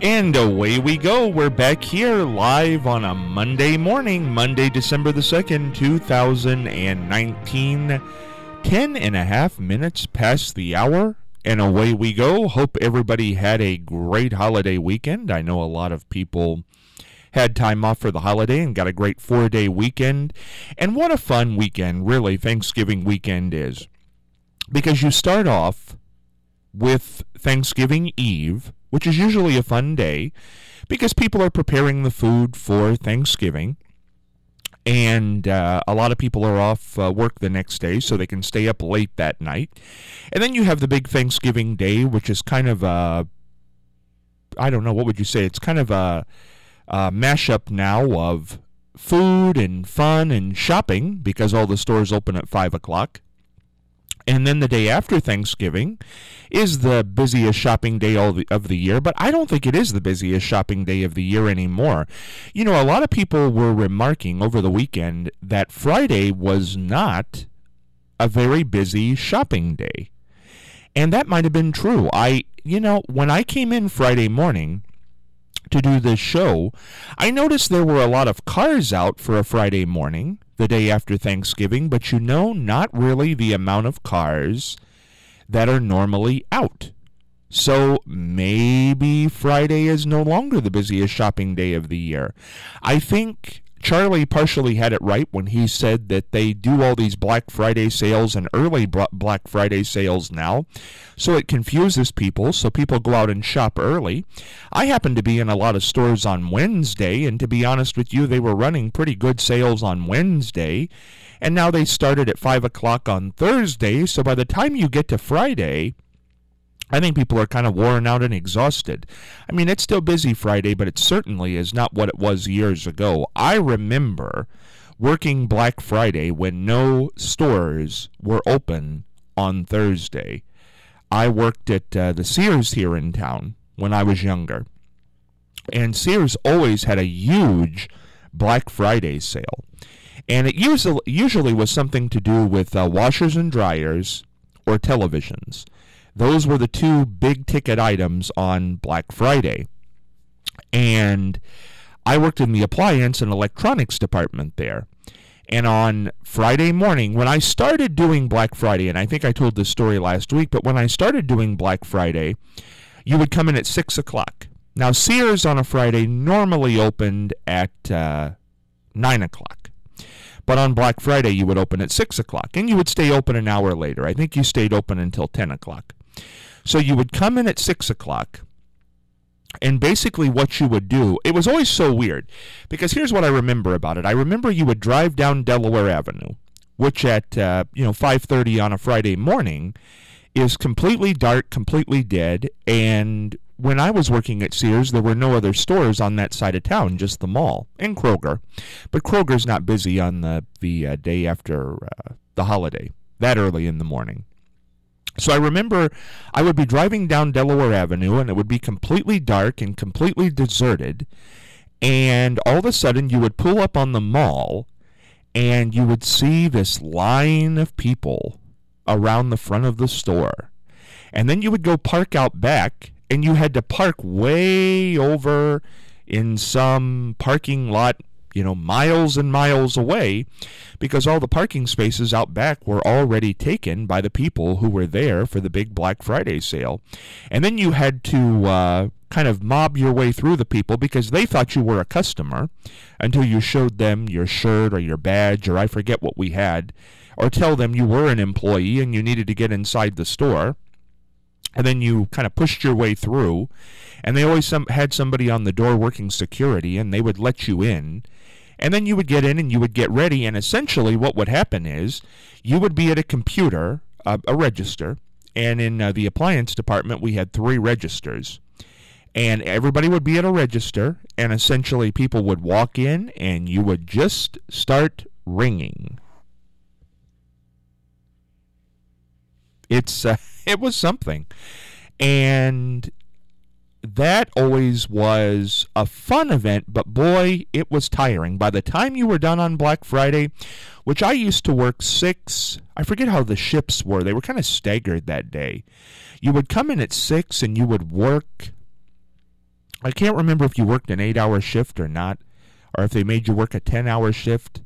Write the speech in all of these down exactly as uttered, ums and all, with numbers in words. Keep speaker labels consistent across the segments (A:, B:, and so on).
A: And away we go. We're back here live on a Monday morning, Monday, December the second, two thousand nineteen. Ten and a half minutes past the hour, and away we go. Hope everybody had a great holiday weekend. I know a lot of people had time off for the holiday and got a great four-day weekend. And what a fun weekend, really, Thanksgiving weekend is. Because you start off with Thanksgiving Eve, which is usually a fun day because people are preparing the food for Thanksgiving. And uh, a lot of people are off uh, work the next day, so they can stay up late that night. And then you have the big Thanksgiving Day, which is kind of a, I don't know, what would you say? It's kind of a, a mashup now of food and fun and shopping because all the stores open at five o'clock. And then the day after Thanksgiving is the busiest shopping day of the year, but I don't think it is the busiest shopping day of the year anymore. You know, a lot of people were remarking over the weekend that Friday was not a very busy shopping day. And that might have been true. I, you know, when I came in Friday morning to do this show, I noticed there were a lot of cars out for a Friday morning, the day after Thanksgiving, but you know, not really the amount of cars that are normally out. So maybe Friday is no longer the busiest shopping day of the year. I think Charlie partially had it right when he said that they do all these Black Friday sales and early Black Friday sales now, so it confuses people, so people go out and shop early. I happened to be in a lot of stores on Wednesday, and to be honest with you, they were running pretty good sales on Wednesday, and now they started at five o'clock on Thursday, so by the time you get to Friday, I think people are kind of worn out and exhausted. I mean, it's still busy Friday, but it certainly is not what it was years ago. I remember working Black Friday when no stores were open on Thursday. I worked at uh, the Sears here in town when I was younger. And Sears always had a huge Black Friday sale. And it usually, usually was something to do with uh, washers and dryers or televisions. Those were the two big-ticket items on Black Friday. And I worked in the appliance and electronics department there. And on Friday morning, when I started doing Black Friday, and I think I told this story last week, but when I started doing Black Friday, you would come in at six o'clock. Now, Sears on a Friday normally opened at uh, nine o'clock. But on Black Friday, you would open at six o'clock, and you would stay open an hour later. I think you stayed open until ten o'clock. So you would come in at six o'clock, and basically what you would do, it was always so weird, because here's what I remember about it. I remember you would drive down Delaware Avenue, which at uh, you know five thirty on a Friday morning is completely dark, completely dead, and when I was working at Sears, there were no other stores on that side of town, just the mall and Kroger. But Kroger's not busy on the, the uh, day after uh, the holiday, that early in the morning. So I remember I would be driving down Delaware Avenue, and it would be completely dark and completely deserted, and all of a sudden you would pull up on the mall, and you would see this line of people around the front of the store. And then you would go park out back, and you had to park way over in some parking lot, you know, miles and miles away, because all the parking spaces out back were already taken by the people who were there for the big Black Friday sale. And then you had to uh, kind of mob your way through the people because they thought you were a customer until you showed them your shirt or your badge, or I forget what we had, or tell them you were an employee and you needed to get inside the store. And then you kind of pushed your way through, and they always some, had somebody on the door working security, and they would let you in. And then you would get in and you would get ready, and essentially what would happen is you would be at a computer, uh, a register, and in uh, the appliance department we had three registers. And everybody would be at a register, and essentially people would walk in, and you would just start ringing. It's uh, it was something. And that always was a fun event, but boy, it was tiring. By the time you were done on Black Friday, which I used to work six, I forget how the shifts were. They were kind of staggered that day. You would come in at six and you would work I can't remember if you worked an eight-hour shift or not, or if they made you work a ten-hour shift.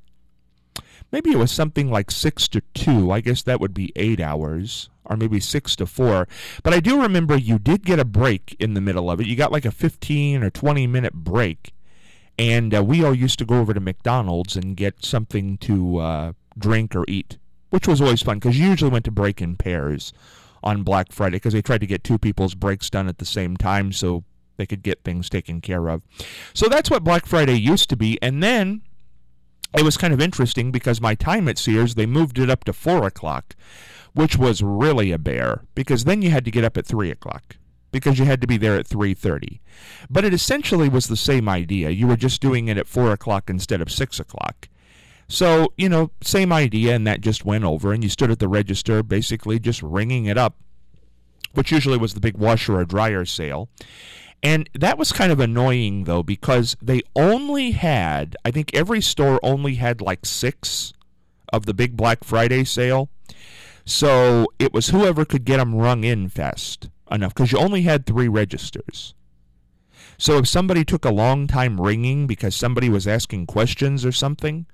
A: Maybe it was something like six to two. I guess that would be eight hours, or maybe six to four. But I do remember you did get a break in the middle of it. You got like a fifteen or twenty-minute break. And uh, we all used to go over to McDonald's and get something to uh, drink or eat, which was always fun because you usually went to break in pairs on Black Friday because they tried to get two people's breaks done at the same time so they could get things taken care of. So that's what Black Friday used to be. And then it was kind of interesting because my time at Sears, they moved it up to four o'clock, which was really a bear because then you had to get up at three o'clock because you had to be there at three thirty. But it essentially was the same idea. You were just doing it at four o'clock instead of six o'clock. So, you know, same idea, and that just went over, and you stood at the register basically just ringing it up, which usually was the big washer or dryer sale. And that was kind of annoying, though, because they only had, I think every store only had like six of the big Black Friday sale. So it was whoever could get them rung in fast enough, because you only had three registers. So if somebody took a long time ringing because somebody was asking questions or something,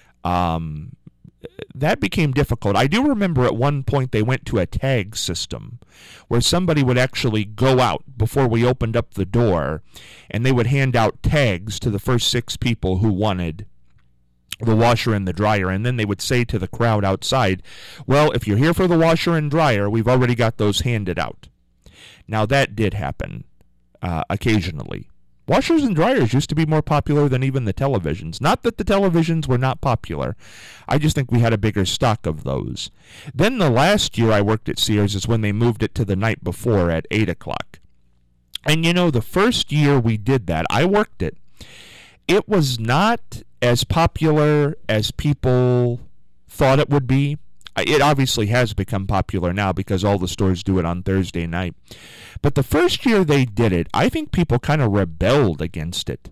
A: um, that became difficult. I do remember at one point they went to a tag system where somebody would actually go out before we opened up the door, and they would hand out tags to the first six people who wanted the washer and the dryer, and then they would say to the crowd outside, well, if you're here for the washer and dryer, we've already got those handed out. Now that did happen uh, occasionally. Washers and dryers used to be more popular than even the televisions. Not that the televisions were not popular. I just think we had a bigger stock of those. Then the last year I worked at Sears is when they moved it to the night before at eight o'clock. And you know, the first year we did that, I worked it. It was not as popular as people thought it would be. It obviously has become popular now because all the stores do it on Thursday night. But the first year they did it, I think people kind of rebelled against it.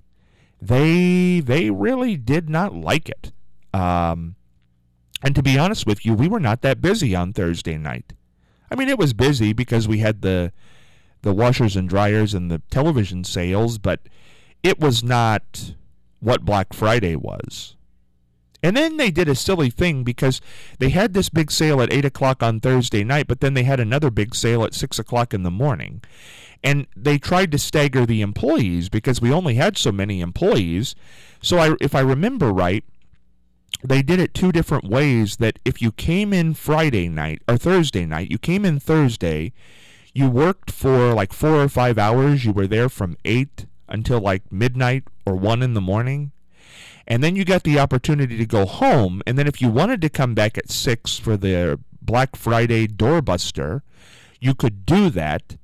A: They they really did not like it. Um, and to be honest with you, we were not that busy on Thursday night. I mean, it was busy because we had the the washers and dryers and the television sales, but it was not what Black Friday was. And then they did a silly thing because they had this big sale at eight o'clock on Thursday night, but then they had another big sale at six o'clock in the morning. And they tried to stagger the employees because we only had so many employees. So I, if I remember right, they did it two different ways, that if you came in Friday night or Thursday night, you came in Thursday, you worked for like four or five hours, you were there from eight until like midnight or one in the morning. And then you got the opportunity to go home, and then if you wanted to come back at six for the Black Friday doorbuster, you could do that,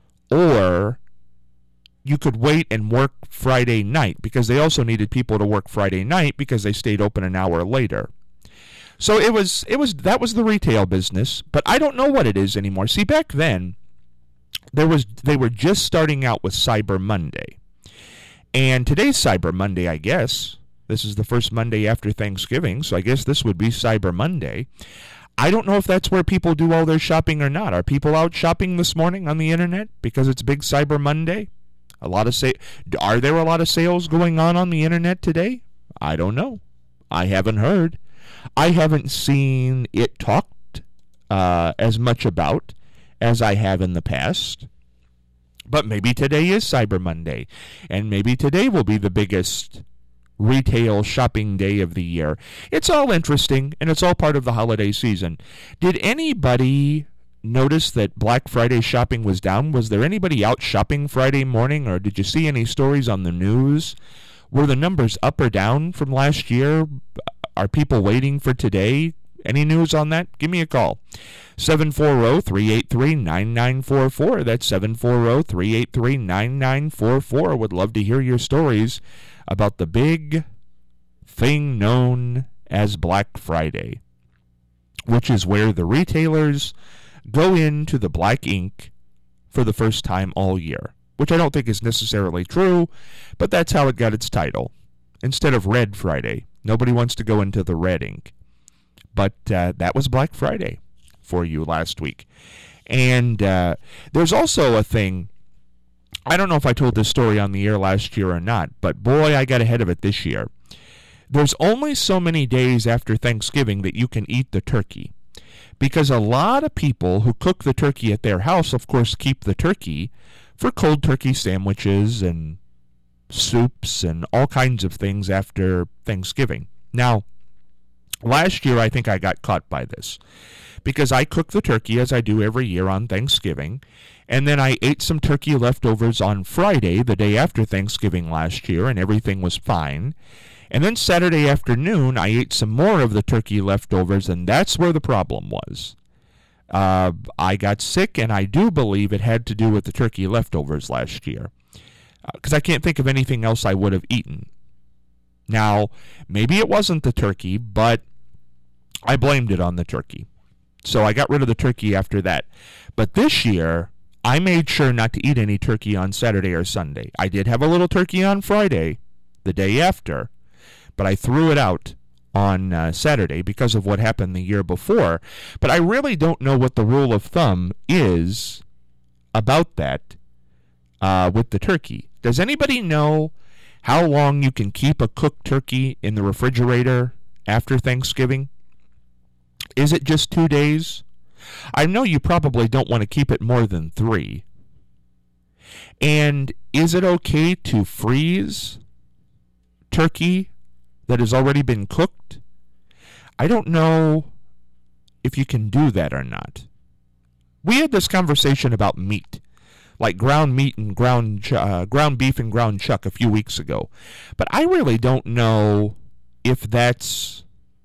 A: or you could wait and work Friday night, because they also needed people to work Friday night because they stayed open an hour later. So it was it was that was the retail business, but I don't know what it is anymore. See, back then there was they were just starting out with Cyber Monday. And today's Cyber Monday, I guess. This is the first Monday after Thanksgiving, so I guess this would be Cyber Monday. I don't know if that's where people do all their shopping or not. Are people out shopping this morning on the internet because it's big Cyber Monday? A lot of sa- Are there a lot of sales going on on the internet today? I don't know. I haven't heard. I haven't seen it talked uh, as much about as I have in the past. But maybe today is Cyber Monday, and maybe today will be the biggest retail shopping day of the year. It's all interesting, and it's all part of the holiday season. Did anybody notice that Black Friday shopping was down? Was there anybody out shopping Friday morning, or did you see any stories on the news? Were the numbers up or down from last year? Are people waiting for today? Any news on that? Give me a call. seven four zero, three eight three, nine nine four four. That's seven four zero, three eight three, nine nine four four. Would love to hear your stories about the big thing known as Black Friday, which is where the retailers go into the black ink for the first time all year, which I don't think is necessarily true, but that's how it got its title. Instead of Red Friday, nobody wants to go into the red ink. But uh, that was Black Friday for you last week. And uh, there's also a thing I don't know if I told this story on the air last year or not, but boy, I got ahead of it this year. There's only so many days after Thanksgiving that you can eat the turkey, because a lot of people who cook the turkey at their house, of course, keep the turkey for cold turkey sandwiches and soups and all kinds of things after Thanksgiving. Now, last year I think I got caught by this, because I cooked the turkey as I do every year on Thanksgiving, and then I ate some turkey leftovers on Friday, the day after Thanksgiving last year, and everything was fine. And then Saturday afternoon, I ate some more of the turkey leftovers, and that's where the problem was. Uh, I got sick, and I do believe it had to do with the turkey leftovers last year, because uh, I can't think of anything else I would have eaten. Now, maybe it wasn't the turkey, but I blamed it on the turkey. So I got rid of the turkey after that. But this year, I made sure not to eat any turkey on Saturday or Sunday. I did have a little turkey on Friday, the day after, but I threw it out on uh, Saturday because of what happened the year before. But I really don't know what the rule of thumb is about that uh, with the turkey. Does anybody know how long you can keep a cooked turkey in the refrigerator after Thanksgiving? Is it just two days? I know you probably don't want to keep it more than three. And is it okay to freeze turkey that has already been cooked? I don't know if you can do that or not. We had this conversation about meat, like ground meat and ground uh, ground beef and ground chuck a few weeks ago. But I really don't know if that's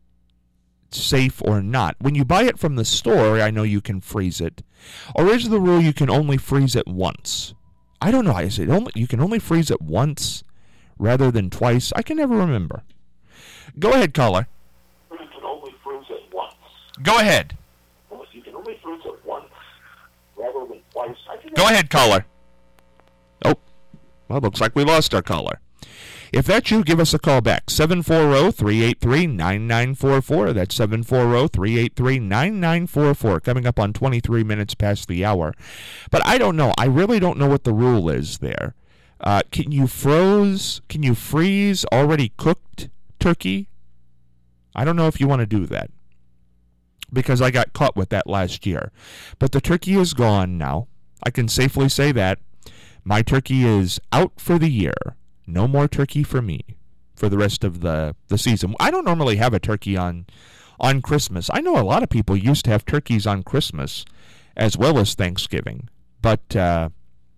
A: safe or not. When you buy it from the store, I know you can freeze it. Or is the rule you can only freeze it once? I don't know. Is it only you can only freeze it once rather than twice? I can never remember. Go ahead, caller.
B: You can only freeze it once.
A: Go ahead.
B: You can only freeze it once rather than twice. I can
A: Go ahead, caller. Oh, well, looks like we lost our caller. If that's you, give us a call back, seven four zero, three eight three, nine nine four four. That's seven four zero, three eight three, nine nine four four, coming up on twenty-three minutes past the hour. But I don't know. I really don't know what the rule is there. Uh, can you froze, can you freeze already cooked turkey? I don't know if you want to do that, because I got caught with that last year. But the turkey is gone now. I can safely say that. My turkey is out for the year. No more turkey for me for the rest of the, the season. I don't normally have a turkey on on Christmas. I know a lot of people used to have turkeys on Christmas as well as Thanksgiving, but uh,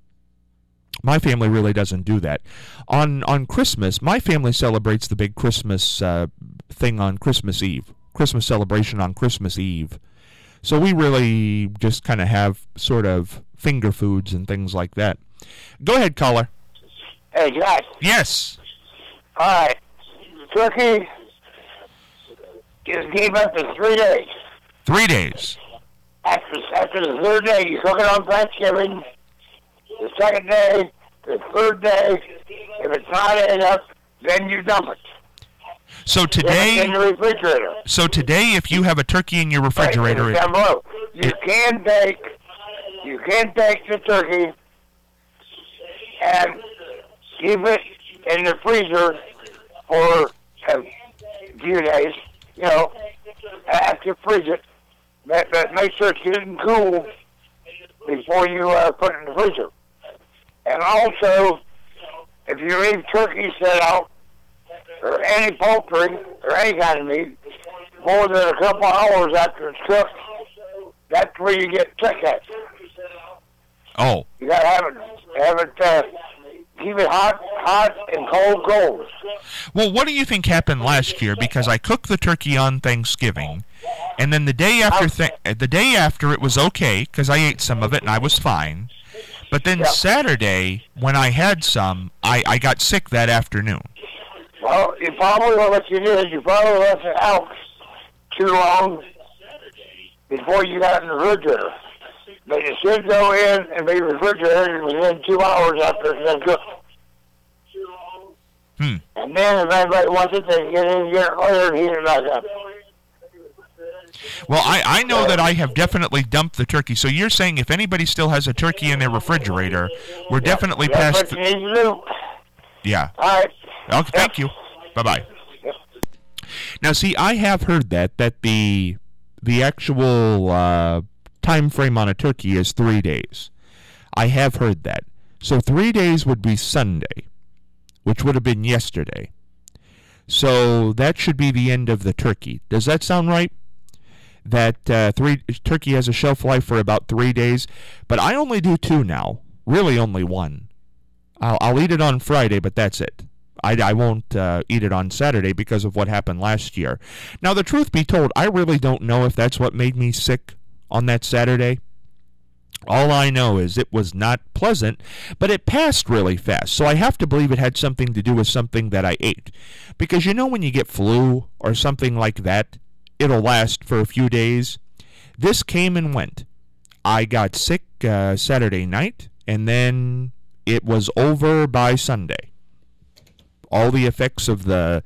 A: my family really doesn't do that. On on Christmas, my family celebrates the big Christmas uh, thing on Christmas Eve, Christmas celebration on Christmas Eve. So we really just kind of have sort of finger foods and things like that. Go ahead, caller.
B: Hey, Jack.
A: Yes.
B: All right. Turkey just gave up to three days.
A: Three days.
B: After after the third day, you cook it on Thanksgiving. The second day, the third day, if it's not enough, then you dump it.
A: So today,
B: in the refrigerator.
A: So today, if you have a turkey in your refrigerator,
B: right, down below, you
A: it,
B: can take you can take the turkey and keep it in the freezer for a few days, you know, after you freeze it. But, but make sure it's getting cool before you uh, put it in the freezer. And also, if you leave turkey set out, or any poultry, or any kind of meat, more than a couple hours after it's cooked, that's where you get sick at.
A: Oh.
B: You gotta have it, have it, uh, keep it hot, hot, and cold, cold.
A: Well, what do you think happened last year? Because I cooked the turkey on Thanksgiving, and then the day after, th- the day after it was okay, because I ate some of it and I was fine. But then yeah. Saturday, when I had some, I, I got sick that afternoon.
B: Well, you probably, what you did is you probably left it out too long before you got in the refrigerator. But it should go in and be refrigerated within two hours after it's been cooked.
A: Hmm.
B: And then if anybody wants it, they can get in and get it later and heat it back up.
A: Well, I, I know that I have definitely dumped the turkey. So you're saying if anybody still has a turkey in their refrigerator, we're definitely
B: That's
A: past.
B: what
A: The,
B: you need to do.
A: yeah.
B: All right.
A: Okay. Thank you. Bye bye. Now, see, I have heard that that the the actual uh, time frame on a turkey is three days. I have heard that. So three days would be Sunday, which would have been yesterday. So that should be the end of the turkey. Does that sound right? That uh, three turkey has a shelf life for about three days, but I only do two now. Really, only one. I'll, I'll eat it on Friday, but that's it. I, I won't uh, eat it on Saturday because of what happened last year. Now, the truth be told, I really don't know if that's what made me sick on that Saturday. All I know is it was not pleasant, but it passed really fast. So I have to believe it had something to do with something that I ate. Because you know when you get flu or something like that, it'll last for a few days. This came and went. I got sick uh, Saturday night, and then it was over by Sunday. All the effects of the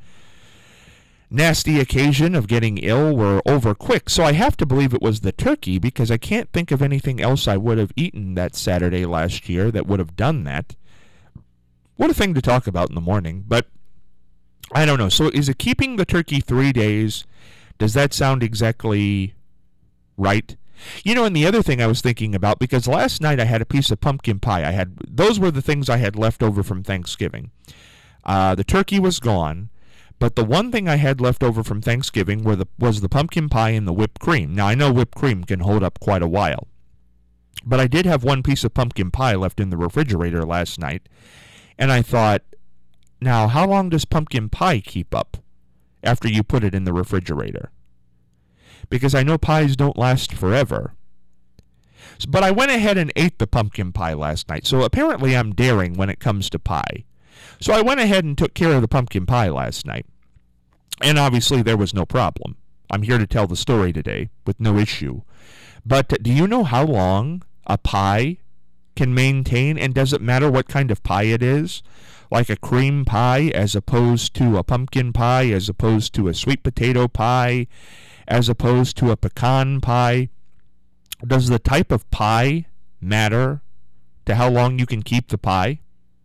A: nasty occasion of getting ill were over quick. So I have to believe it was the turkey because I can't think of anything else I would have eaten that Saturday last year that would have done that. What a thing to talk about in the morning. But I don't know. So is it keeping the turkey three days? Does that sound exactly right? You know, and the other thing I was thinking about, because last night I had a piece of pumpkin pie. I had those were the things I had left over from Thanksgiving. Uh, the turkey was gone, but the one thing I had left over from Thanksgiving were the, was the pumpkin pie and the whipped cream. Now, I know whipped cream can hold up quite a while, but I did have one piece of pumpkin pie left in the refrigerator last night, and I thought, now, how long does pumpkin pie keep up after you put it in the refrigerator? Because I know pies don't last forever. But I went ahead and ate the pumpkin pie last night, so apparently I'm daring when it comes to pie. So I went ahead and took care of the pumpkin pie last night. And obviously there was no problem. I'm here to tell the story today with no issue. But do you know how long a pie can maintain, and does it matter what kind of pie it is? Like a cream pie as opposed to a pumpkin pie, as opposed to a sweet potato pie, as opposed to a pecan pie? Does the type of pie matter to how long you can keep the pie?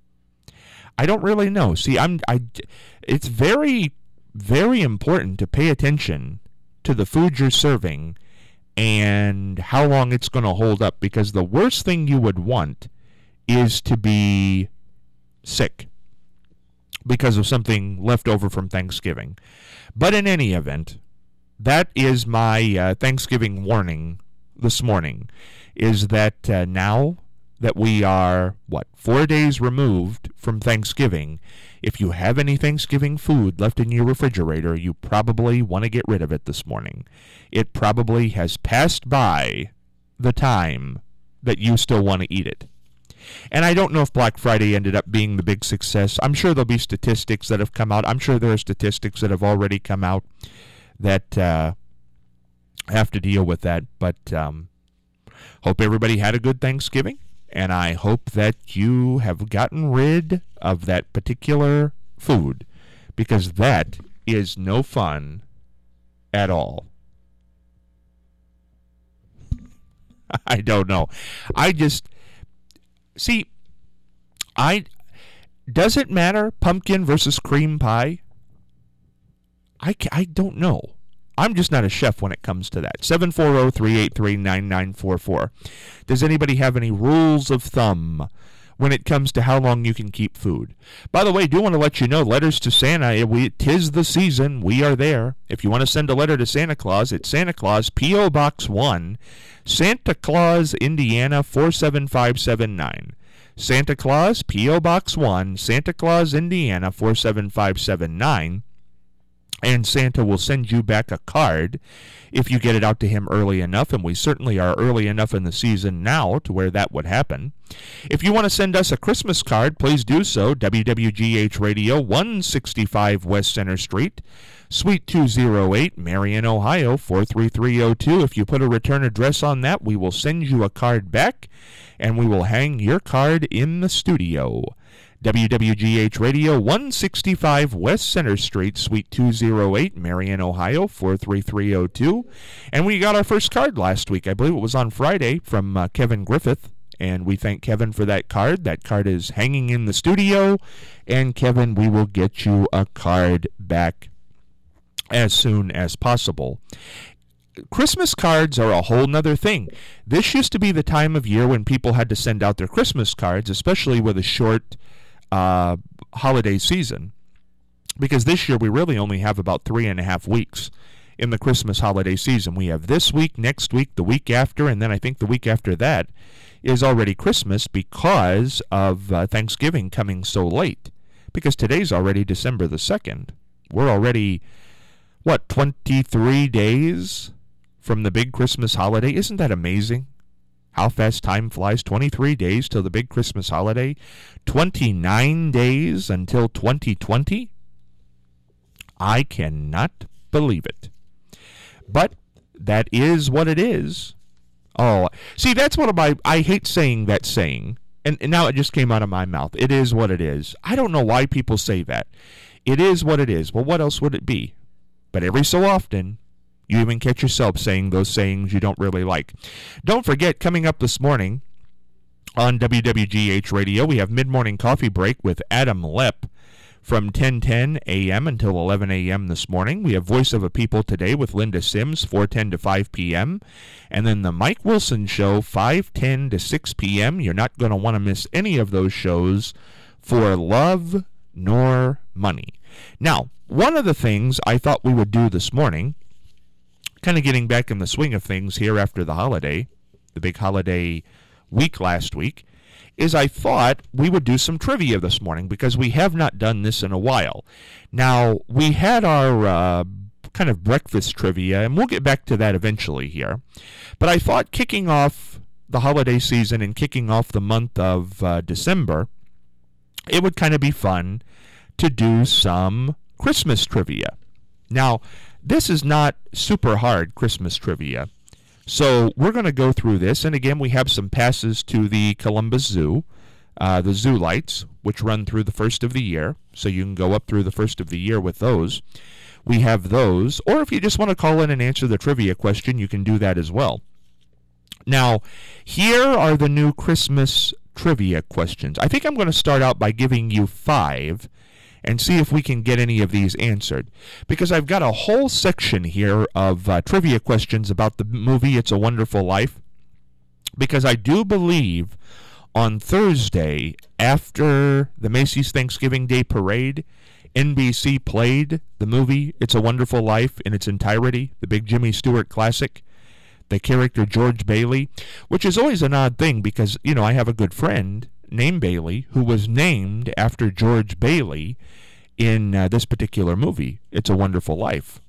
A: I don't really know. See, I'm I it's very very important to pay attention to the food you're serving and how long it's going to hold up, because the worst thing you would want is to be sick because of something left over from Thanksgiving. But in any event, that is my uh, Thanksgiving warning this morning, is that uh, now that we are, what, four days removed from Thanksgiving, if you have any Thanksgiving food left in your refrigerator, you probably want to get rid of it this morning. It probably has passed by the time that you still want to eat it. And I don't know if Black Friday ended up being the big success. I'm sure there'll be statistics that have come out. I'm sure there are statistics that have already come out that uh, have to deal with that. But um, hope everybody had a good Thanksgiving. And I hope that you have gotten rid of that particular food, because that is no fun at all. I don't know. I just, see, I, does it matter, pumpkin versus cream pie? I, I don't know. I'm just not a chef when it comes to that. seven four zero, three eight three, nine nine four four. Does anybody have any rules of thumb when it comes to how long you can keep food? By the way, I do want to let you know, letters to Santa, we, 'tis the season. We are there. If you want to send a letter to Santa Claus, it's Santa Claus, P O. Box one, Santa Claus, Indiana, four seven five seven nine. Santa Claus, P O. Box one, Santa Claus, Indiana, four seven five seven nine. And Santa will send you back a card if you get it out to him early enough, and we certainly are early enough in the season now to where that would happen. If you want to send us a Christmas card, please do so. W W G H Radio, one sixty-five West Center Street, Suite two oh eight, Marion, Ohio, four three three oh two. If you put a return address on that, we will send you a card back, and we will hang your card in the studio. W W G H Radio, one sixty-five West Center Street, Suite two oh eight, Marion, Ohio, four three three oh two. And we got our first card last week. I believe it was on Friday from uh, Kevin Griffith. And we thank Kevin for that card. That card is hanging in the studio. And Kevin, we will get you a card back as soon as possible. Christmas cards are a whole nother thing. This used to be the time of year when people had to send out their Christmas cards, especially with a short uh, holiday season. Because this year we really only have about three and a half weeks in the Christmas holiday season. We have this week, next week, the week after, and then I think the week after that is already Christmas because of uh, Thanksgiving coming so late. Because today's already December the second. We're already, what, twenty-three days from the big Christmas holiday? Isn't that amazing? How fast time flies. twenty-three days till the big Christmas holiday. twenty-nine days until twenty twenty. I cannot believe it. But that is what it is. Oh, see, that's one of my, I hate saying that saying, and, and now it just came out of my mouth. It is what it is. I don't know why people say that. It is what it is. Well, what else would it be? But every so often, you even catch yourself saying those sayings you don't really like. Don't forget, coming up this morning on W W G H Radio, we have Mid-Morning Coffee Break with Adam Lepp from ten ten a.m. until eleven a.m. this morning. We have Voice of a People Today with Linda Sims, four ten to five p.m. And then the Mike Wilson Show, five ten to six p.m. You're not going to want to miss any of those shows for love nor money. Now, one of the things I thought we would do this morning, kind of getting back in the swing of things here after the holiday, the big holiday week last week, is I thought we would do some trivia this morning because we have not done this in a while. Now, we had our uh, kind of breakfast trivia, and we'll get back to that eventually here. But I thought kicking off the holiday season and kicking off the month of uh, December, it would kind of be fun to do some Christmas trivia. Now, this is not super hard Christmas trivia. So we're going to go through this, and again, we have some passes to the Columbus Zoo, uh, the Zoo Lights, which run through the first of the year, so you can go up through the first of the year with those. We have those, or if you just want to call in and answer the trivia question, you can do that as well. Now, here are the new Christmas trivia questions. I think I'm going to start out by giving you five, and see if we can get any of these answered. Because I've got a whole section here of uh, trivia questions about the movie It's a Wonderful Life. Because I do believe on Thursday, after the Macy's Thanksgiving Day Parade, N B C played the movie It's a Wonderful Life in its entirety, the big Jimmy Stewart classic, the character George Bailey, which is always an odd thing because, you know, I have a good friend named Bailey, who was named after George Bailey in uh, this particular movie, It's a Wonderful Life.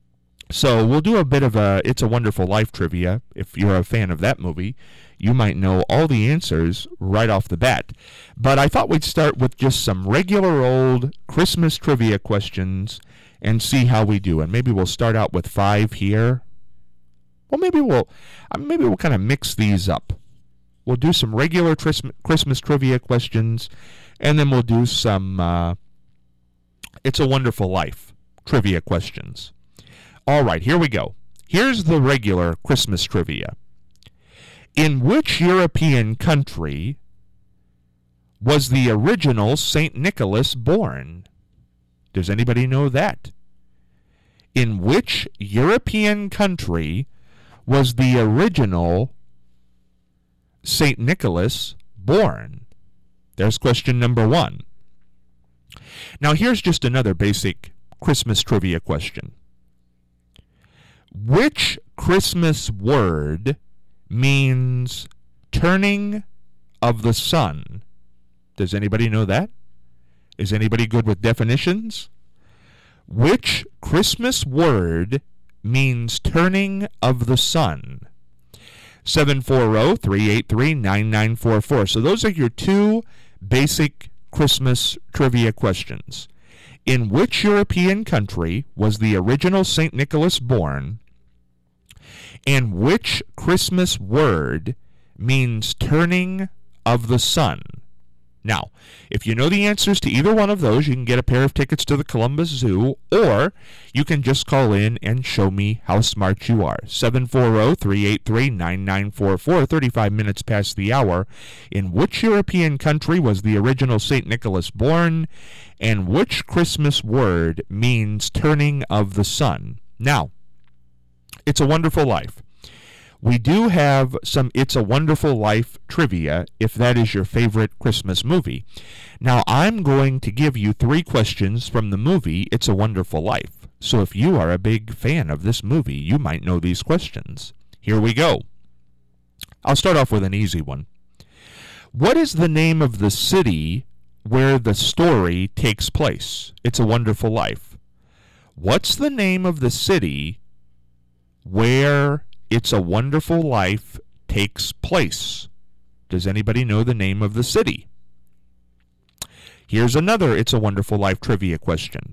A: So we'll do a bit of a It's a Wonderful Life trivia. If you're a fan of that movie, you might know all the answers right off the bat. But I thought we'd start with just some regular old Christmas trivia questions and see how we do. And maybe we'll start out with five here. Well, maybe we'll, maybe we'll kind of mix these up. We'll do some regular tris- Christmas trivia questions, and then we'll do some uh, It's a Wonderful Life trivia questions. All right, here we go. Here's the regular Christmas trivia. In which European country was the original Saint Nicholas born? Does anybody know that? In which European country was the original Saint Nicholas born? There's question number one. Now here's just another basic Christmas trivia question. Which Christmas word means turning of the sun? Does anybody know that? Is anybody good with definitions? Which Christmas word means turning of the sun? seven four zero, three eight three, nine nine four four. So those are your two basic Christmas trivia questions. In which European country was the original Saint Nicholas born? And which Christmas word means turning of the sun? Now, if you know the answers to either one of those, you can get a pair of tickets to the Columbus Zoo, or you can just call in and show me how smart you are. seven four zero, three eight three, nine nine four four, thirty-five minutes past the hour. In which European country was the original Saint Nicholas born, and which Christmas word means turning of the sun? Now, It's a Wonderful Life. We do have some It's a Wonderful Life trivia, if that is your favorite Christmas movie. Now, I'm going to give you three questions from the movie It's a Wonderful Life. So if you are a big fan of this movie, you might know these questions. Here we go. I'll start off with an easy one. What is the name of the city where the story takes place? It's a Wonderful Life. What's the name of the city where It's a Wonderful Life takes place? Does anybody know the name of the city? Here's another It's a Wonderful Life trivia question.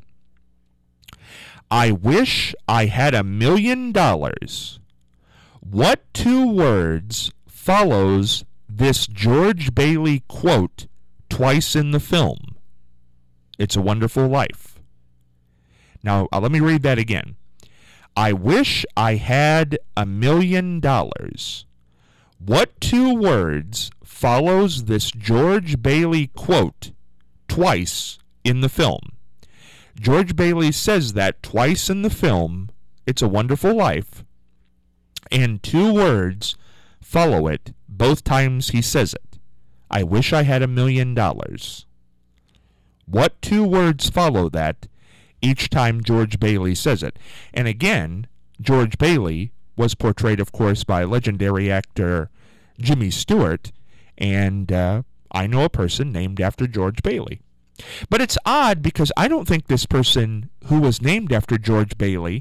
A: I wish I had a million dollars. What two words follows this George Bailey quote twice in the film? It's a Wonderful Life. Now, uh, let me read that again. I wish I had a million dollars. What two words follows this George Bailey quote twice in the film? George Bailey says that twice in the film, It's a Wonderful Life, and two words follow it both times he says it. I wish I had a million dollars. What two words follow that each time George Bailey says it? And again, George Bailey was portrayed, of course, by legendary actor Jimmy Stewart, and uh, I know a person named after George Bailey. But it's odd because I don't think this person who was named after George Bailey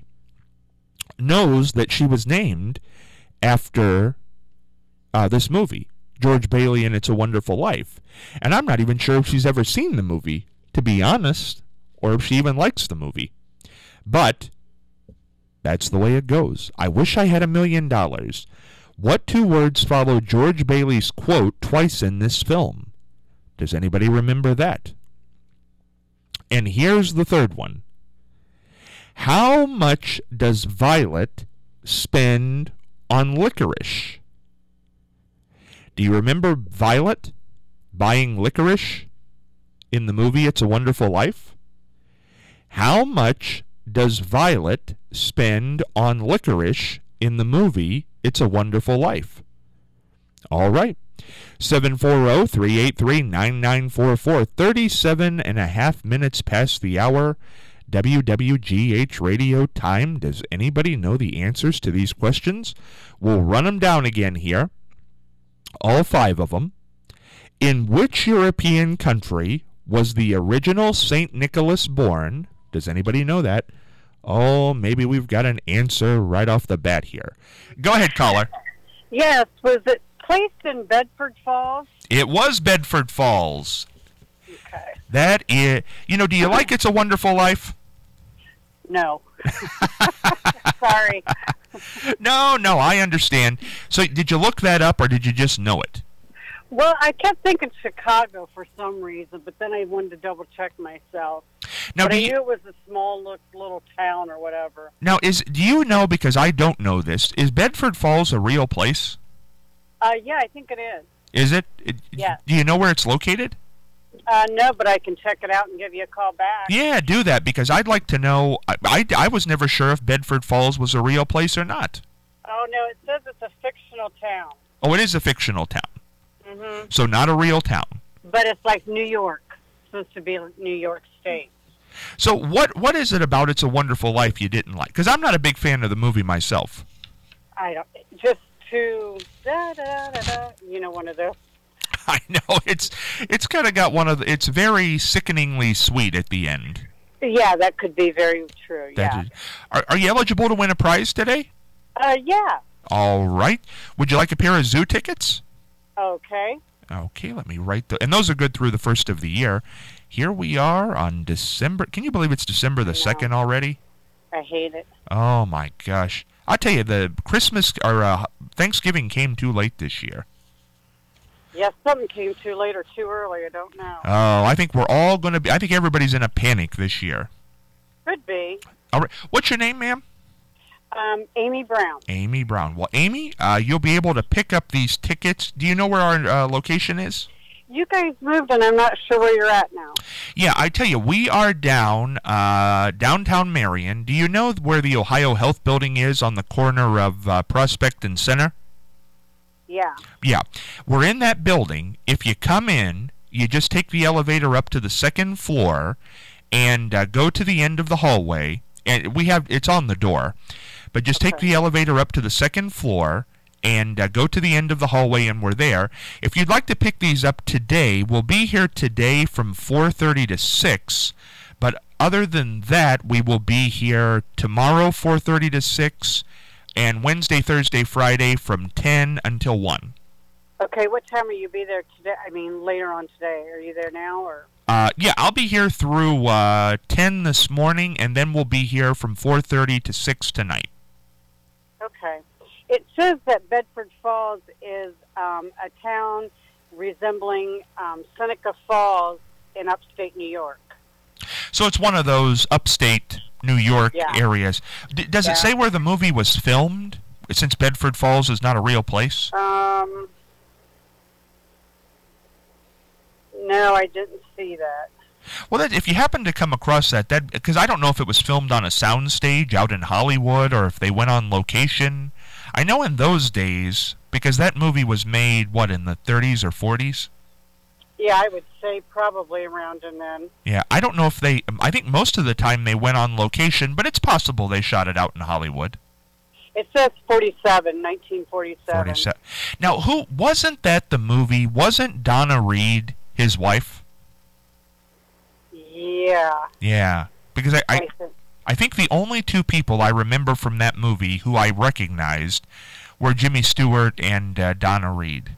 A: knows that she was named after uh, this movie, George Bailey and It's a Wonderful Life. And I'm not even sure if she's ever seen the movie, to be honest, or if she even likes the movie. But that's the way it goes. I wish I had a million dollars. What two words follow George Bailey's quote twice in this film? Does anybody remember that? And here's the third one. How much does Violet spend on licorice? Do you remember Violet buying licorice in the movie It's a Wonderful Life? How much does Violet spend on licorice in the movie It's a Wonderful Life? All right. seven four zero, three eight three, nine nine four four, thirty-seven and a half minutes past the hour. W W G H Radio time. Does anybody know the answers to these questions? We'll run them down again here. All five of them. In which European country was the original Saint Nicholas born? Does anybody know that? Oh, maybe we've got an answer right off the bat here. Go ahead, caller.
C: Yes, was it placed in Bedford Falls?
A: It was Bedford Falls.
C: Okay.
A: That is, you know, do you like It's a Wonderful Life?
C: No. Sorry.
A: No, no, I understand. So did you look that up or did you just know it?
C: Well, I kept thinking Chicago for some reason, but then I wanted to double check myself.
A: Now,
C: but
A: do
C: I
A: you,
C: knew it was a small look, little town or whatever.
A: Now, is do you know, because I don't know this, is Bedford Falls a real place?
C: Uh, yeah, I think it is.
A: Is it? it
C: Yes.
A: Do you know where it's located?
C: Uh, no, but I can check it out and give you a call back.
A: Yeah, do that, because I'd like to know. I, I, I was never sure if Bedford Falls was a real place or not.
C: Oh, no, it says it's a fictional town.
A: Oh, it is a fictional town.
C: Mm-hmm.
A: So not a real town.
C: But it's like New York. It's supposed to be New York State.
A: So what what is it about It's a Wonderful Life you didn't like? Because I'm not a big fan of the movie myself.
C: I don't, just too, da, da, da, da, you know, one of those.
A: I know, it's it's kind of got one of the, it's very sickeningly sweet at the end.
C: Yeah, that could be very true,
A: That
C: yeah.
A: is, are, are you eligible to win a prize today?
C: Uh, yeah.
A: All right. Would you like a pair of zoo tickets?
C: Okay.
A: Okay, let me write the, and those are good through the first of the year. Here we are on December, can you believe it's December the second already?
C: I hate it.
A: Oh my gosh. I'll tell you, the Christmas, or uh, Thanksgiving came too late this year.
C: Yeah, something came too late or too early. I don't know.
A: Oh, I think we're all going to be, I think everybody's in a panic this year.
C: Could be.
A: All right. What's your name, ma'am?
C: Um, Amy Brown.
A: Amy Brown. Well, Amy, uh, you'll be able to pick up these tickets. Do you know where our uh, location is?
C: You guys moved, and I'm not sure where you're at now.
A: Yeah, I tell you, we are down uh, downtown Marion. Do you know where the Ohio Health Building is on the corner of uh, Prospect and Center?
C: Yeah.
A: Yeah. We're in that building. If you come in, you just take the elevator up to the second floor and uh, go to the end of the hallway. And we have it's on the door. But just
C: Okay.
A: take the elevator up to the second floor and uh, go to the end of the hallway, and we're there. If you'd like to pick these up today, we'll be here today from four thirty to six. But other than that, we will be here tomorrow four thirty to six, and Wednesday, Thursday, Friday from ten until one.
C: Okay, what time will you be there today? I mean, later on today. Are you there now, or?
A: Uh, yeah, I'll be here through uh, ten this morning, and then we'll be here from four thirty to six tonight.
C: Okay. It says that Bedford Falls is um, a town resembling um, Seneca Falls in upstate New York.
A: So it's one of those upstate New York
C: Yeah.
A: areas. D- does
C: Yeah.
A: it say where the movie was filmed, since Bedford Falls is not a real place?
C: Um, no, I didn't see that.
A: Well, that, if you happen to come across that, that because I don't know if it was filmed on a soundstage out in Hollywood or if they went on location. I know in those days, because that movie was made, what, in the thirties or forties?
C: Yeah, I would say probably around and then.
A: Yeah, I don't know if they, I think most of the time they went on location, but it's possible they shot it out in Hollywood.
C: It says forty-seven, nineteen forty-seven.
A: forty-seven. Now, who, wasn't that the movie, wasn't Donna Reed his wife?
C: Yeah.
A: Yeah, because I, I,
C: I think-
A: I think the only two people I remember from that movie who I recognized were Jimmy Stewart and uh, Donna Reed.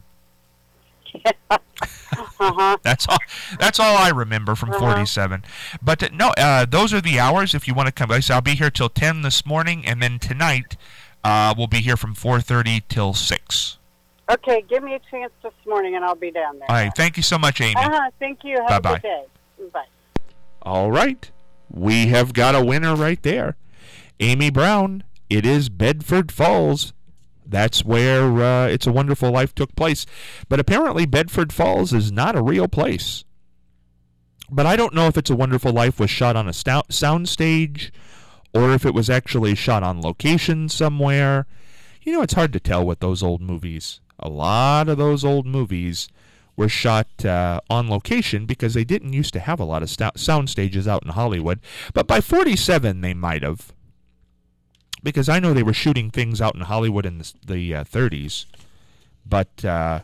C: uh-huh.
A: That's all. That's all I remember from
C: Uh-huh.
A: forty-seven. But uh, no, uh, those are the hours. If you want to come, I say I'll be here till ten this morning, and then tonight uh, we'll be here from four thirty till six.
C: Okay, give me a chance this morning and I'll be down there.
A: All right. Thank you so much, Amy.
C: Uh-huh, thank you. Have
A: Bye-bye.
C: a good day. Bye.
A: All right. We have got a winner right there. Amy Brown. It is Bedford Falls. That's where uh, It's a Wonderful Life took place. But apparently Bedford Falls is not a real place. But I don't know if It's a Wonderful Life was shot on a stout sound stage or if it was actually shot on location somewhere. You know, it's hard to tell with those old movies. A lot of those old movies were shot uh, on location because they didn't used to have a lot of st- sound stages out in Hollywood. But by forty-seven, they might have. Because I know they were shooting things out in Hollywood in the, the uh, thirties. But uh,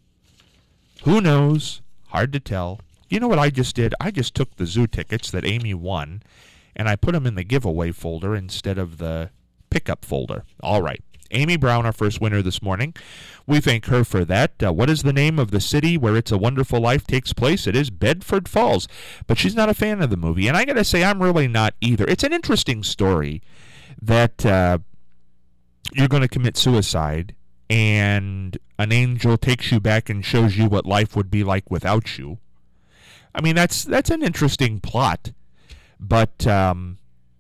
A: who knows? Hard to tell. You know what I just did? I just took the zoo tickets that Amy won, and I put them in the giveaway folder instead of the pickup folder. All right. Amy Brown, our first winner this morning. We thank her for that. Uh, what is the name of the city where It's a Wonderful Life takes place? It is Bedford Falls. But she's not a fan of the movie, and I got to say, I'm really not either. It's an interesting story that uh, you're going to commit suicide, and an angel takes you back and shows you what life would be like without you. I mean, that's that's an interesting plot, but um,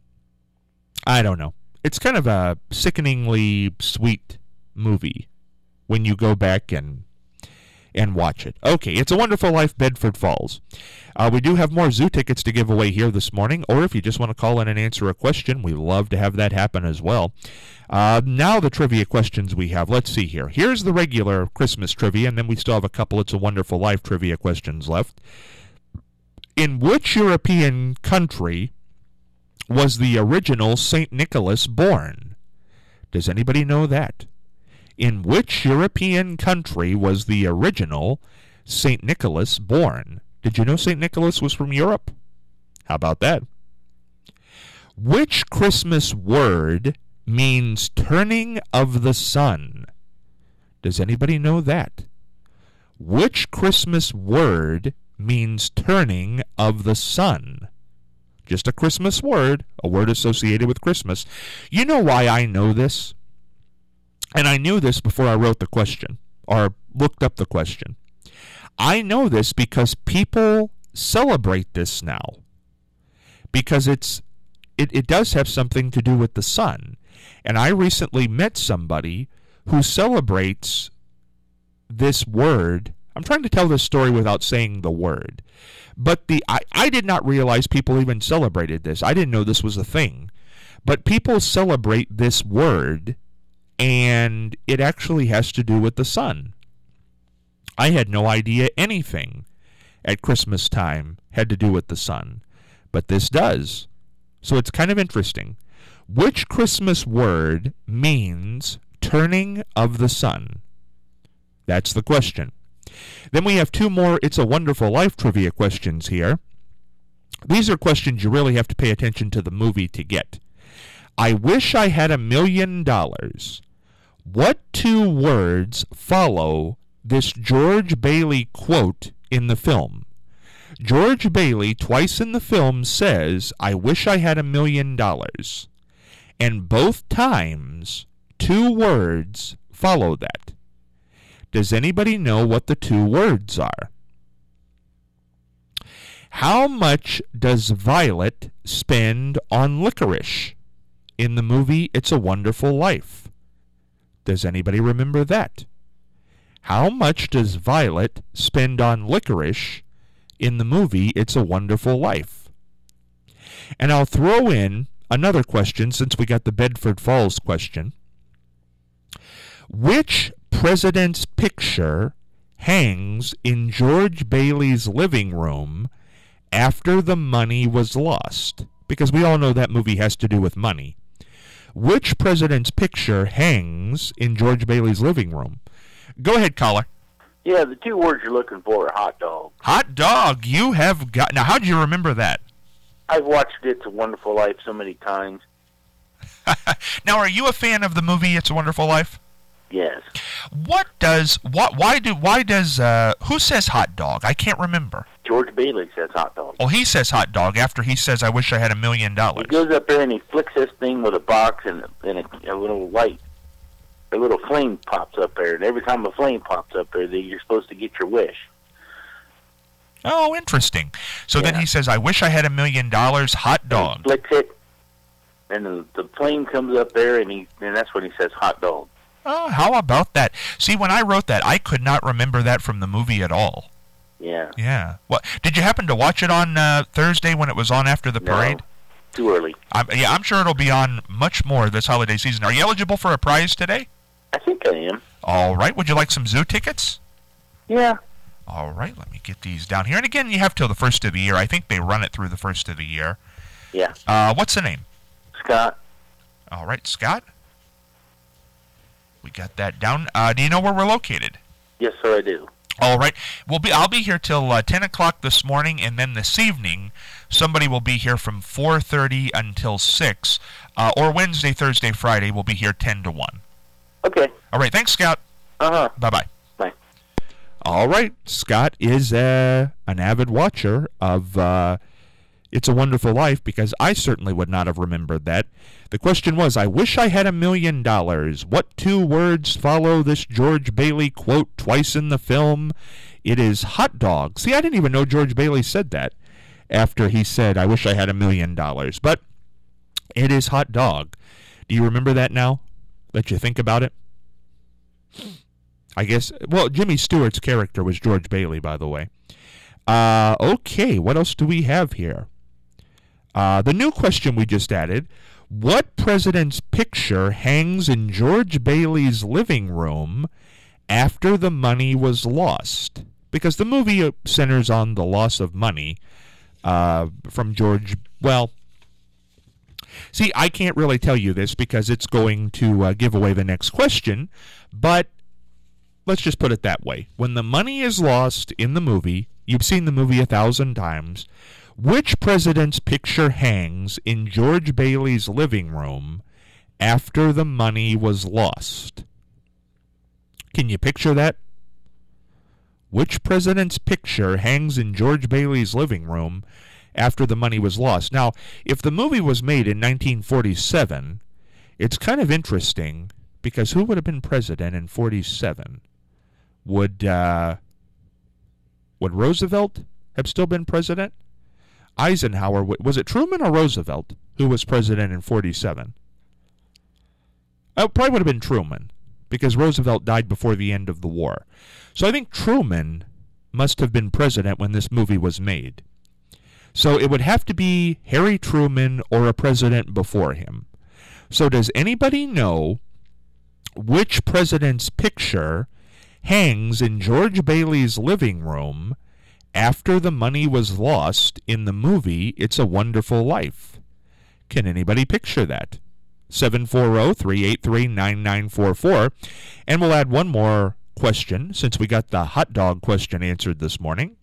A: I don't know. It's kind of a sickeningly sweet movie when you go back and and watch it. Okay, It's a Wonderful Life, Bedford Falls. Uh, we do have more zoo tickets to give away here this morning, or if you just want to call in and answer a question, we love to have that happen as well. Uh, now the trivia questions we have. Let's see here. Here's the regular Christmas trivia, and then we still have a couple It's a Wonderful Life trivia questions left. In which European country was the original Saint Nicholas born? Does anybody know that? In which European country was the original Saint Nicholas born? Did you know Saint Nicholas was from Europe? How about that? Which Christmas word means turning of the sun? Does anybody know that? Which Christmas word means turning of the sun? Just a Christmas word, a word associated with Christmas. You know why I know this? And I knew this before I wrote the question, or looked up the question. I know this because people celebrate this now. Because it's it, it does have something to do with the sun. And I recently met somebody who celebrates this word. I'm trying to tell this story without saying the word. But the I, I did not realize people even celebrated this. I didn't know this was a thing. But people celebrate this word, and it actually has to do with the sun. I had no idea anything at Christmas time had to do with the sun. But this does. So it's kind of interesting. Which Christmas word means turning of the sun? That's the question. Then we have two more It's a Wonderful Life trivia questions here. These are questions you really have to pay attention to the movie to get. I wish I had a million dollars. What two words follow this George Bailey quote in the film? George Bailey, twice in the film, says, I wish I had a million dollars. And both times, two words follow that. Does anybody know what the two words are? How much does Violet spend on licorice in the movie It's a Wonderful Life? Does anybody remember that? How much does Violet spend on licorice in the movie It's a Wonderful Life? And I'll throw in another question since we got the Bedford Falls question. Which president's picture hangs in George Bailey's living room after the money was lost? Because we all know that movie has to do with money. Which president's picture hangs in George Bailey's living room? Go ahead, caller.
D: Yeah, the two words you're looking for are hot dog.
A: Hot dog. You have got... Now, how do you remember that?
D: I've watched It's a Wonderful Life so many times.
A: Now, are you a fan of the movie It's a Wonderful Life?
D: Yes.
A: What does... What, why do... Why does... Uh, who says hot dog? I can't remember.
D: George Bailey says hot dog.
A: Oh, he says hot dog after he says, I wish I had a million dollars.
D: He goes up there and he flicks this thing with a box and, and a, a little light. A little flame pops up there, and every time a flame pops up there, you're supposed to get your wish.
A: Oh, interesting. So
D: Yeah.
A: then he says, I wish I had a million dollars, hot
D: He
A: dog.
D: flicks it, and the, the flame comes up there, and he and that's when he says hot dog.
A: Oh, how about that? See, when I wrote that, I could not remember that from the movie at all.
D: Yeah.
A: Yeah. What? Did you happen to watch it on uh, Thursday when it was on after the
D: No,
A: parade?
D: too early.
A: I'm, yeah, I'm sure it'll be on much more this holiday season. Are you eligible for a prize today?
D: I think I am.
A: All right. Would you like some zoo tickets?
D: Yeah.
A: All right. Let me get these down here. And again, you have till the first of the year. I think they run it through the first of the year.
D: Yeah.
A: Uh, what's the name?
D: Scott.
A: All right, Scott. We got that down. Uh, do you know where we're located?
D: Yes, sir, I do.
A: All right. We'll be. I'll be here till uh, ten o'clock this morning, and then this evening, somebody will be here from four thirty until six, uh, or Wednesday, Thursday, Friday. We'll be here ten to one.
D: Okay.
A: All right. Thanks, Scott.
D: Uh-huh.
A: Bye-bye.
D: Bye.
A: All right. Scott is uh, an avid watcher of uh, It's a Wonderful Life, because I certainly would not have remembered that. The question was, I wish I had a million dollars. What two words follow this George Bailey quote twice in the film? It is hot dog. See, I didn't even know George Bailey said that after he said, I wish I had a million dollars. But it is hot dog. Do you remember that now that you think about it? I guess, well, Jimmy Stewart's character was George Bailey, by the way. Uh, okay, what else do we have here? Uh, the new question we just added. What president's picture hangs in George Bailey's living room after the money was lost? Because the movie centers on the loss of money uh, from George, well, see, I can't really tell you this because it's going to uh, give away the next question, but let's just put it that way. When the money is lost in the movie, you've seen the movie a thousand times, which president's picture hangs in George Bailey's living room after the money was lost? Can you picture that? Which president's picture hangs in George Bailey's living room after the money was lost? Now, if the movie was made in nineteen forty-seven, it's kind of interesting, because who would have been president in forty-seven? Would, uh... would Roosevelt have still been president? Eisenhower, was it Truman or Roosevelt who was president in forty-seven? Oh, it probably would have been Truman, because Roosevelt died before the end of the war. So I think Truman must have been president when this movie was made. So it would have to be Harry Truman or a president before him. So does anybody know which president's picture hangs in George Bailey's living room after the money was lost in the movie It's a Wonderful Life? Can anybody picture that? seven four zero, three eight three, nine nine four four. And we'll add one more question since we got the hot dog question answered this morning.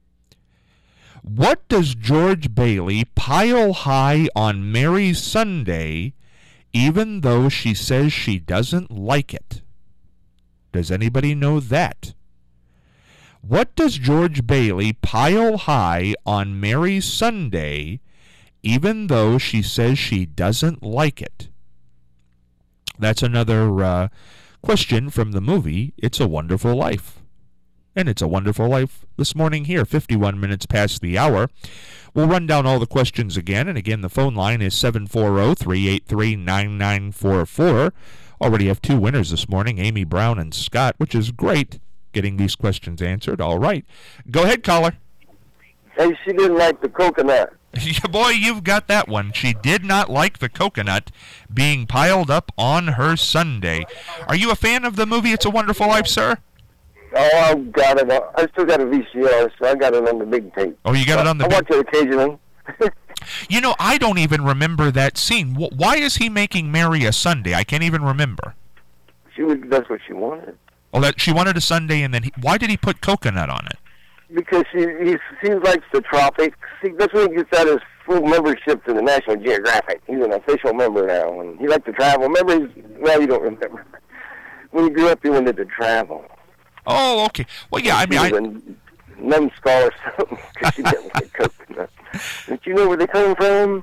A: What does George Bailey pile high on Mary's Sunday even though she says she doesn't like it? Does anybody know that? What does George Bailey pile high on Mary's Sunday even though she says she doesn't like it? That's another uh, question from the movie It's a Wonderful Life. And It's a Wonderful Life this morning here, fifty-one minutes past the hour. We'll run down all the questions again. And again, the phone line is seven four zero, three eight three, nine nine four four. Already have two winners this morning, Amy Brown and Scott, which is great, getting these questions answered. All right. Go ahead, caller.
E: Hey, she didn't like the coconut.
A: Yeah, boy, you've got that one. She did not like the coconut being piled up on her Sunday. Are you a fan of the movie It's a Wonderful Life, sir?
E: Oh, I've got it. I still got a V C R, so I got it on the big tape.
A: Oh, you got it on the
E: I
A: big...
E: watch it occasionally.
A: You know, I don't even remember that scene. Why is he making Mary a Sunday? I can't even remember.
E: She was, that's what she wanted.
A: Oh, that she wanted a Sunday, and then he, why did he put coconut on it?
E: Because she he, he likes the tropics. See, that's when he gets out his full membership to the National Geographic. He's an official member now, and he likes to travel. Remember, he's, well, you don't remember. When he grew up, he wanted to travel.
A: Oh, okay. Well, yeah, I mean,
E: he was
A: I...
E: a numbskull or something, because she didn't like coconut. Don't you know where they come from?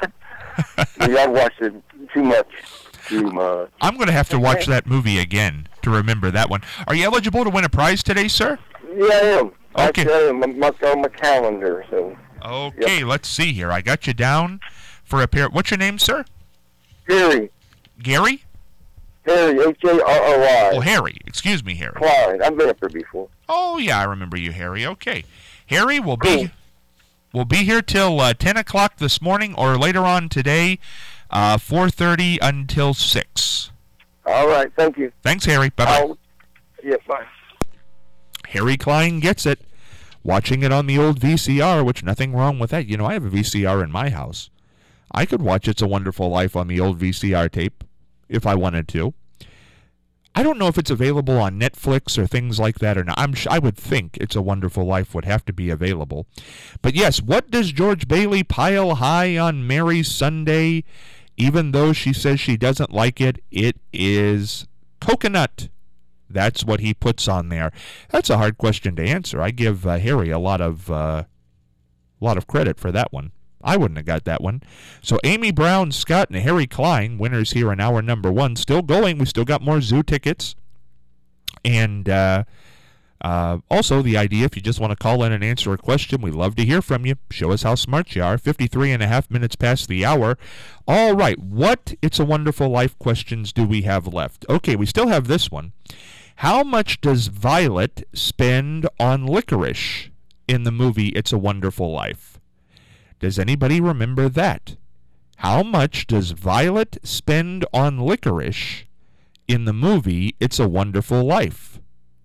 E: Yeah, I've watched it too much. Too much.
A: I'm going to have to watch that movie again to remember that one. Are you eligible to win a prize today, sir?
E: Yeah, I am.
A: Okay.
E: I am. I'm marked on my calendar. So.
A: Okay,
E: yep.
A: Let's see here. I got you down for a pair. What's your name, sir?
E: Harry.
A: Gary?
E: Harry, H A R R Y.
A: Oh, Harry. Excuse me, Harry.
E: Clyde. I've been up there before.
A: Oh, yeah, I remember you, Harry. Okay. Harry will
E: Cool.
A: be will be here till uh, ten o'clock this morning or later on today, uh, four thirty until six.
E: All right. Thank you.
A: Thanks, Harry. Bye-bye.
E: I'll, yeah, bye.
A: Harry Klein gets it. Watching it on the old V C R, which nothing wrong with that. You know, I have a V C R in my house. I could watch It's a Wonderful Life on the old V C R tape if I wanted to. I don't know if it's available on Netflix or things like that or not. I'm sh- I would think It's a Wonderful Life would have to be available. But yes, what does George Bailey pile high on Mary's Sunday, even though she says she doesn't like it? It is coconut. That's what he puts on there. That's a hard question to answer. I give uh, Harry a lot of uh, lot of credit for that one. I wouldn't have got that one. So Amy Brown, Scott, and Harry Klein, winners here in hour number one. Still going. We still got more zoo tickets. And uh, uh, also the idea, if you just want to call in and answer a question, we'd love to hear from you. Show us how smart you are. fifty-three and a half minutes past the hour. All right. What It's a Wonderful Life questions do we have left? Okay, we still have this one. How much does Violet spend on licorice in the movie It's a Wonderful Life? Does anybody remember that? How much does Violet spend on licorice in the movie It's a Wonderful Life?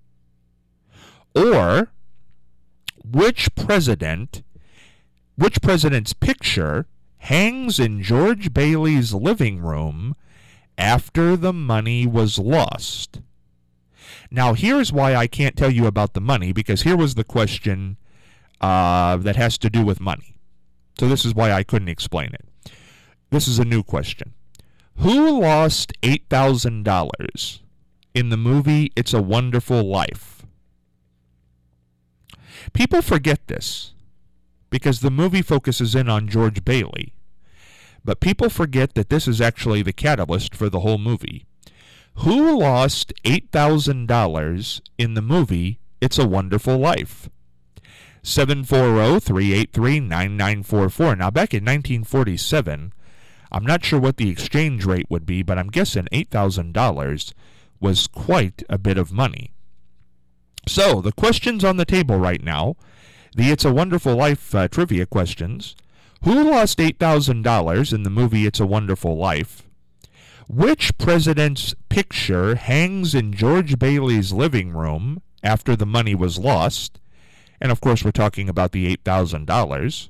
A: Or which president, which president's picture hangs in George Bailey's living room after the money was lost? Now, here's why I can't tell you about the money, because here was the question uh, that has to do with money. So this is why I couldn't explain it. This is a new question. Who lost eight thousand dollars in the movie It's a Wonderful Life? People forget this because the movie focuses in on George Bailey. But people forget that this is actually the catalyst for the whole movie. Who lost eight thousand dollars in the movie It's a Wonderful Life? seven four zero, three eight three, nine nine four four. Now, back in nineteen forty-seven, I'm not sure what the exchange rate would be, but I'm guessing eight thousand dollars was quite a bit of money. So, the questions on the table right now, the It's a Wonderful Life uh, trivia questions. Who lost eight thousand dollars in the movie It's a Wonderful Life? Which president's picture hangs in George Bailey's living room after the money was lost? And, of course, we're talking about the eight thousand dollars.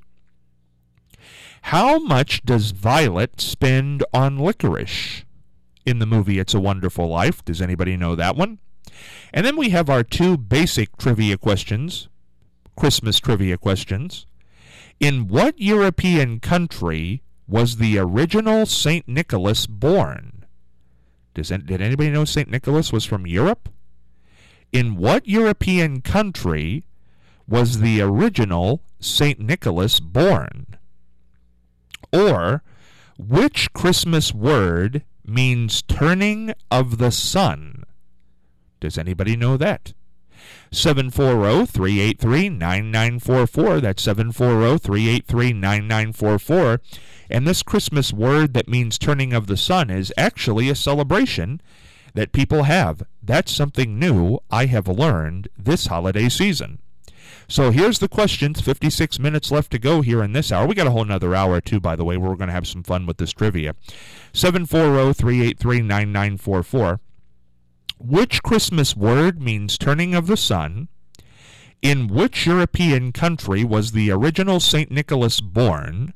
A: How much does Violet spend on licorice in the movie It's a Wonderful Life? Does anybody know that one? And then we have our two basic trivia questions, Christmas trivia questions. In what European country was the original Saint Nicholas born? Does, did anybody know Saint Nicholas was from Europe? In what European country was the original Saint Nicholas born? Or, which Christmas word means turning of the sun? Does anybody know that? seven four zero, three eight three, nine nine four four. That's seven four zero, three eight three, nine nine four four. And this Christmas word that means turning of the sun is actually a celebration that people have. That's something new I have learned this holiday season. So here's the questions. fifty-six minutes left to go here in this hour. We got a whole another hour, too, by the way, where we're going to have some fun with this trivia. seven four zero, three eight three, nine nine four four. Which Christmas word means turning of the sun? In which European country was the original Saint Nicholas born?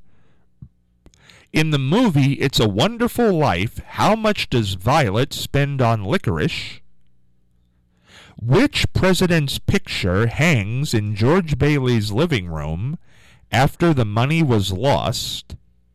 A: In the movie It's a Wonderful Life, how much does Violet spend on licorice? Which president's picture hangs in George Bailey's living room after the money was lost?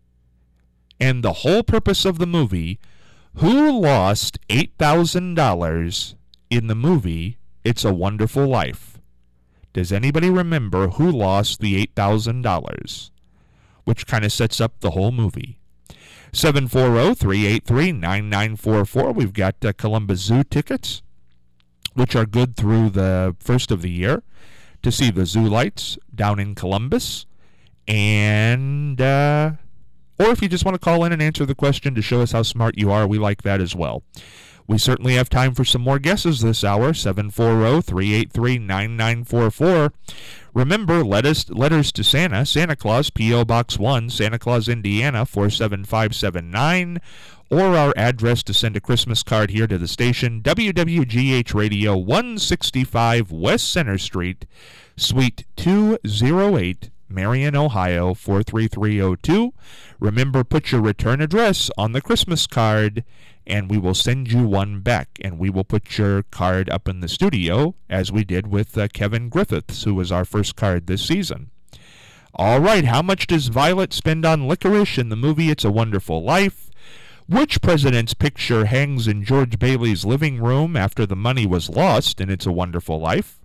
A: And the whole purpose of the movie, who lost eight thousand dollars in the movie It's a Wonderful Life? Does anybody remember who lost the eight thousand dollars? Which kind of sets up the whole movie. seven four zero, three eight three, nine nine four four. We've got uh, Columbus Zoo tickets, which are good through the first of the year to see the zoo lights down in Columbus. And, uh, or if you just want to call in and answer the question to show us how smart you are, we like that as well. We certainly have time for some more guesses this hour, seven four zero, three eight three, nine nine four four. Remember, letters, letters to Santa, Santa Claus, P O. Box one, Santa Claus, Indiana, four seven five seven nine, or our address to send a Christmas card here to the station, W W G H Radio, one sixty-five West Center Street, Suite two oh eight, Marion, Ohio, four three three oh two. Remember, put your return address on the Christmas card, and we will send you one back, and we will put your card up in the studio, as we did with uh, Kevin Griffiths, who was our first card this season. All right, how much does Violet spend on licorice in the movie It's a Wonderful Life? Which president's picture hangs in George Bailey's living room after the money was lost in It's a Wonderful Life?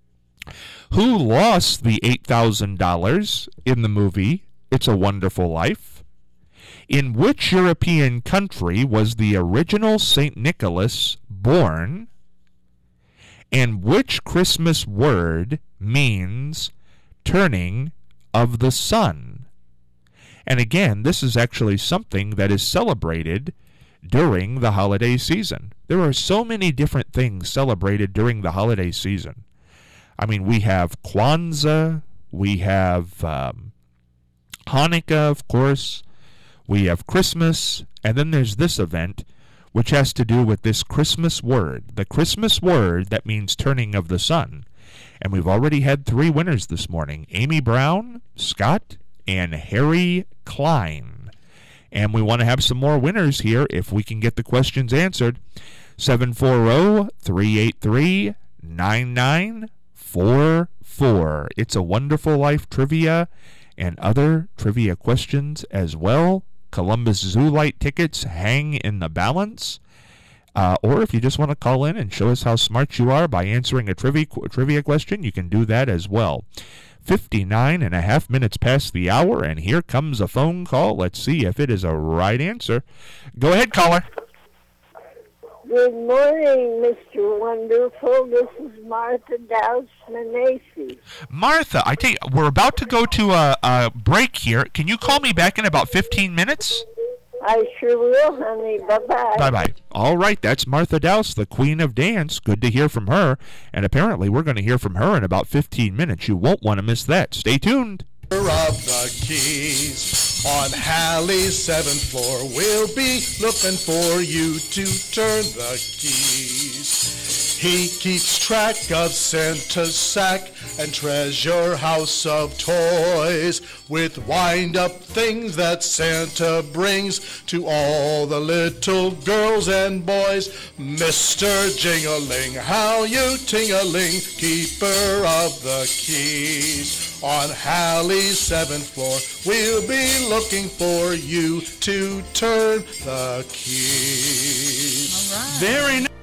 A: Who lost the eight thousand dollars in the movie It's a Wonderful Life? In which European country was the original Saint Nicholas born? And which Christmas word means turning of the sun? And again, this is actually something that is celebrated during the holiday season. There are so many different things celebrated during the holiday season. I mean, we have Kwanzaa, we have um, Hanukkah, of course, we have Christmas, and then there's this event, which has to do with this Christmas word, the Christmas word that means turning of the sun. And we've already had three winners this morning, Amy Brown, Scott, and Harry Klein. And we want to have some more winners here if we can get the questions answered. seven four zero, three eight three, nine nine four four. It's a Wonderful Life trivia and other trivia questions as well. Columbus Zoo Light tickets hang in the balance. Uh, or if you just want to call in and show us how smart you are by answering a trivia, trivia question, you can do that as well. fifty-nine and a half minutes past the hour, and here comes a phone call. Let's see if it is a right answer. Go ahead, caller.
F: Good morning, Mister Wonderful. This is Martha Dowse Manesi.
A: Martha, I tell you, we're about to go to a, a break here. Can you call me back in about fifteen minutes?
F: I sure will, honey. Bye-bye.
A: Bye-bye. All right, that's Martha Dowse, the Queen of Dance. Good to hear from her. And apparently we're going to hear from her in about fifteen minutes. You won't want to miss that. Stay tuned.
G: Of the keys on Halley's seventh floor, we'll be looking for you to turn the keys. He keeps track of Santa's sack and treasure house of toys with wind-up things that Santa brings to all the little girls and boys. Mister Jingling, how you ting-a-ling, keeper of the keys. On Halley's seventh floor, we'll be looking for you to turn the keys.
A: Very nice.